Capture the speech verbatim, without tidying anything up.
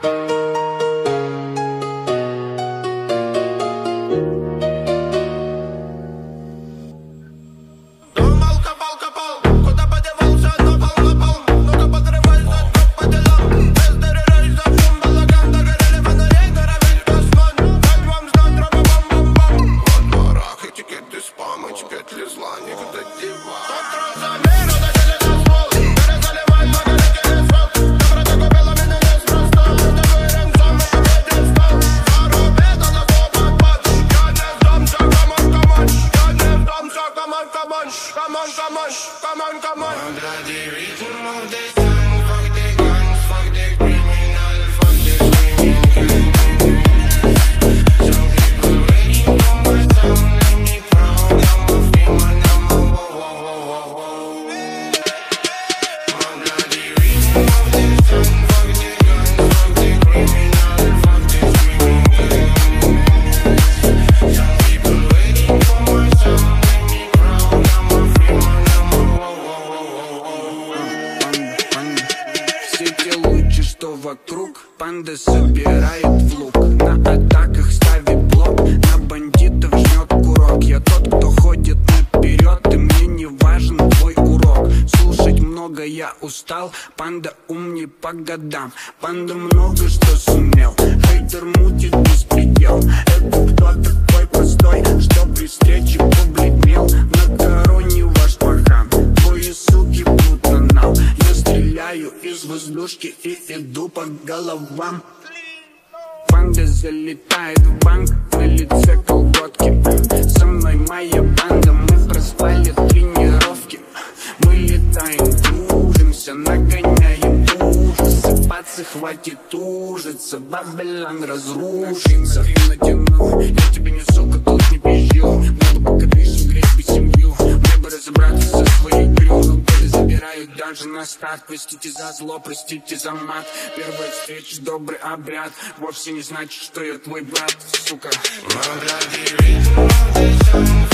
Come on, come on, come on, come on. I'm glad the rhythm of the song. Fuck the guns, fuck the criminal, fuck the screaming. Some people waiting for my sound. Let me proud, I'm a free man, I'm a whoa, whoa, whoa, whoa, whoa. I'm glad the rhythm of the song. Fuck the guns, fuck the criminal, fuck the screaming. Some people waiting for my sound. Вокруг панда собирает в лук, на атаках ставит блок, на бандитов жмет курок. Я тот, кто ходит наперед, и мне не важен твой урок. Слушать много я устал, панда умней по годам. Панда много что сумел, хейтер мутит беспредел. Это кто такой простой, что при встрече побледнел? На короне ваш пахан, твои суки плутанал. Я стреляю из воздушки и иду по головам. Панда залетает в банк, на лице колготки. Со мной моя банда, мы проспали тренировки. Мы летаем, дружимся, нагоняем ужасы. Пацы, хватит ужиться, Бабилон разрушится. Ты натянул, я тебе не сука, тут не пизжу. Надо пока движем, греть бы семью. Мне бы разобраться со своей крюком. Забирают даже на старт. Простите за зло, простите за мат. Первая встреча, добрый обряд. Вовсе не значит, что я твой брат, сука.